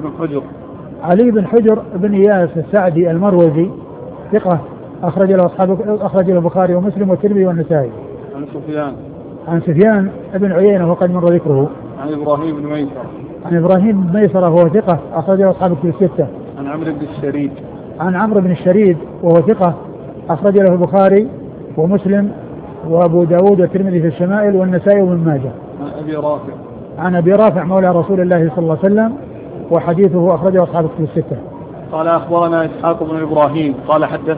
بن حجر. علي بن حجر بن إياس السعدي المروزي ثقة أخرج له البخاري ومسلم والترمذي والنسائي. عن سفيان بن عيينة وقد مر ذكره. عن إبراهيم بن ميسرة. عن إبراهيم بن ميسرة وهو ثقة أخرج له أصحاب الكتب الستة. عن عمرو بن الشريد. عن عمرو بن الشريد وهو ثقة أخرج له البخاري ومسلم وأبو داود والترمذي في الشمائل والنسائي وابن ماجه. عن أبي رافع مولى رسول الله صلى الله عليه وسلم وحديثه أخرجه أصحاب الكتب الستة. قال أخبرنا إسحاق بن إبراهيم قال حدث